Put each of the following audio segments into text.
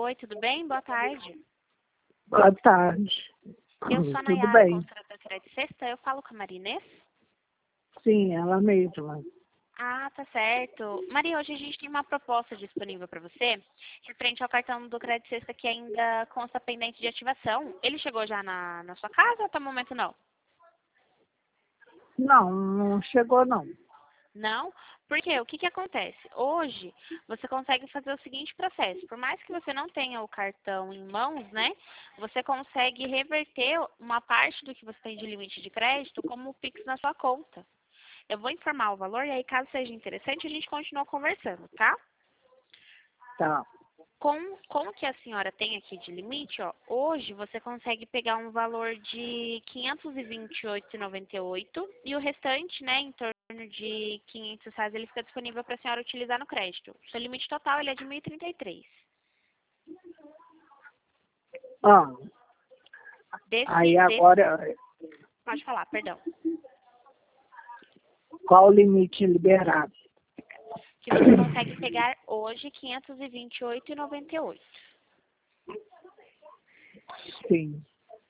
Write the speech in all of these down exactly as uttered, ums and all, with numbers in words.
Oi, tudo bem? Boa tarde. Boa tarde. Eu sou a Tudo Nayara, bem? consultora da Crédito Sexta. Eu falo com a Maria Inês? Sim, ela mesma. Ah, tá certo. Maria, hoje a gente tem uma proposta disponível para você, referente ao cartão do Crédito Sexta que ainda consta pendente de ativação. Ele chegou já na, na sua casa ou até o momento não? Não, não chegou não. Não? Porque o que que acontece? Hoje você consegue fazer o seguinte processo. Por mais que você não tenha o cartão em mãos, né? Você consegue reverter uma parte do que você tem de limite de crédito como Pix na sua conta. Eu vou informar o valor e aí, caso seja interessante, a gente continua conversando, tá? Tá, Com, com o que a senhora tem aqui de limite, ó, hoje você consegue pegar um valor de quinhentos e vinte e oito reais e noventa e oito centavos e o restante, né, em torno de quinhentos reais, ele fica disponível para a senhora utilizar no crédito. Seu limite total ele é de mil e trinta e três. ah, aí Desse, desse, agora, pode falar, perdão. qual o limite liberado? Que você consegue pegar hoje quinhentos e vinte e oito reais e noventa e oito centavos. Sim.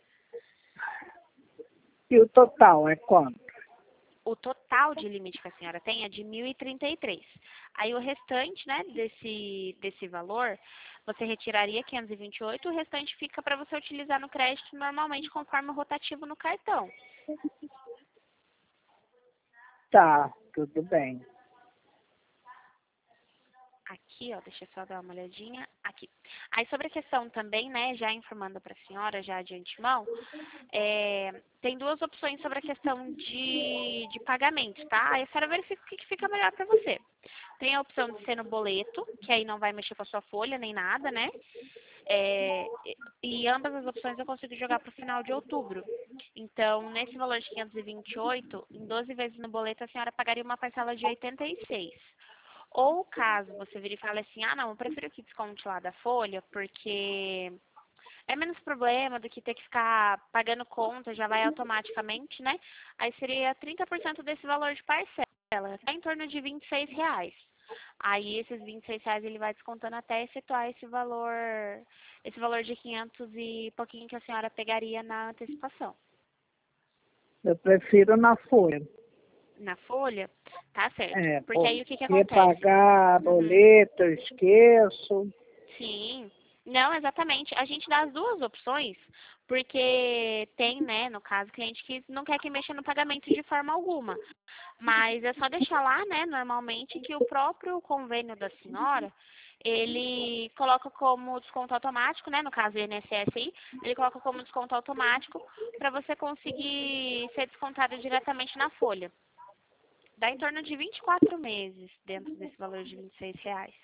E o total é quanto? O total de limite que a senhora tem é de mil e trinta e três. Aí o restante, né, desse, desse valor, você retiraria quinhentos e vinte e oito, o restante fica para você utilizar no crédito normalmente conforme o rotativo no cartão. Tá, tudo bem. Aqui, ó, deixa eu só dar uma olhadinha. Aqui. Aí sobre a questão também, né, já informando para a senhora, já de antemão, é, tem duas opções sobre a questão de, de pagamento, tá? Aí a senhora verifica o que que fica melhor para você. Tem a opção de ser no boleto, que aí não vai mexer com a sua folha nem nada, né? É, e ambas as opções eu consigo jogar para o final de outubro. Então, nesse valor de quinhentos e vinte e oito, em doze vezes no boleto, a senhora pagaria uma parcela de oitenta e seis. Ou caso você vire e fale assim, ah não, eu prefiro que desconte lá da folha, porque é menos problema do que ter que ficar pagando conta, já vai automaticamente, né? Aí seria trinta por cento desse valor de parcela, tá em torno de vinte e seis reais. Aí esses vinte e seis reais ele vai descontando até efetuar esse valor, esse valor de quinhentos e pouquinho que a senhora pegaria na antecipação. Eu prefiro na folha. Na folha, tá certo. É, Porque aí o que que porque acontece? pagar Uhum. boleto, eu esqueço. Sim. Não, exatamente. A gente dá as duas opções, porque tem, né, no caso, cliente que não quer que mexa no pagamento de forma alguma. Mas é só deixar lá, né, normalmente, que o próprio convênio da senhora, ele coloca como desconto automático, né, no caso do I N S S aí, ele coloca como desconto automático para você conseguir ser descontado diretamente na folha. Dá em torno de vinte e quatro meses dentro desse valor de vinte e seis reais.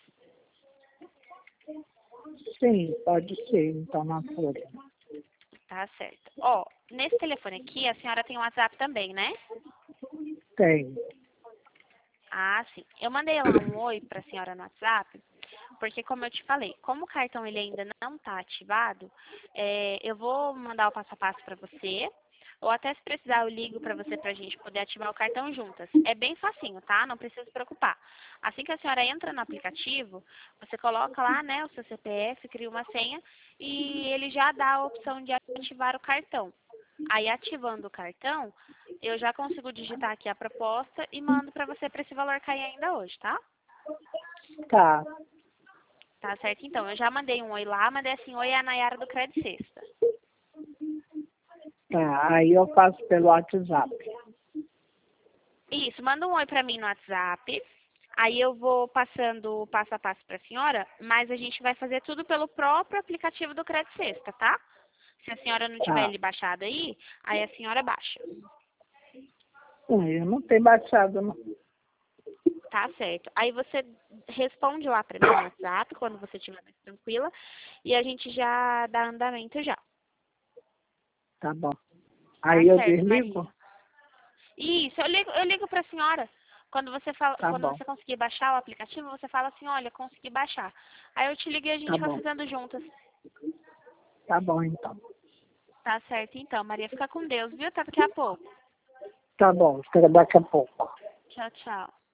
Sim, pode ser, então na folha. Tá certo. Ó, nesse telefone aqui, a senhora tem o WhatsApp também, né? Tem. Ah, sim. Eu mandei lá um oi para a senhora no WhatsApp, porque como eu te falei, como o cartão ele ainda não está ativado, é, eu vou mandar o passo a passo para você, ou até se precisar eu ligo para você para a gente poder ativar o cartão juntas. É bem facinho, tá? Não precisa se preocupar. Assim que a senhora entra no aplicativo, você coloca lá, né, o seu C P F, cria uma senha e ele já dá a opção de ativar o cartão. Aí ativando o cartão, eu já consigo digitar aqui a proposta e mando para você para esse valor cair ainda hoje, tá? Tá, Tá certo? Então, eu já mandei um oi lá, mandei assim, oi, é a Nayara do Crédito Sexta. tá. Aí eu faço pelo WhatsApp. Isso, manda um oi para mim no WhatsApp. Aí eu vou passando o passo a passo para a senhora, mas a gente vai fazer tudo pelo próprio aplicativo do Crédito Sexta, tá? Se a senhora não tiver Tá. ele baixado aí, aí a senhora baixa. Hum, Eu não tenho baixado, não. Tá certo. Aí você responde lá para mim no WhatsApp, quando você estiver mais tranquila, e a gente já dá andamento já. Tá bom. Tá Aí eu certo, desligo? Maria. Isso, eu ligo, eu ligo para a senhora. Quando você fala, Tá quando bom. você conseguir baixar o aplicativo, você fala assim, olha, consegui baixar. Aí eu te ligo e a Tá gente vai bom. fazendo juntas. Tá bom, então. Tá certo, então, Maria, fica com Deus, viu? Até daqui a pouco. Tá bom. Até daqui a pouco. Tchau, tchau.